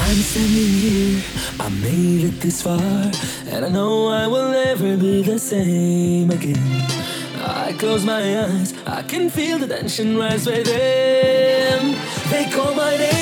I'm standing here, I made it this far, and I know I will never be the same again. I close my eyes, I can feel the tension rise within. They call my name.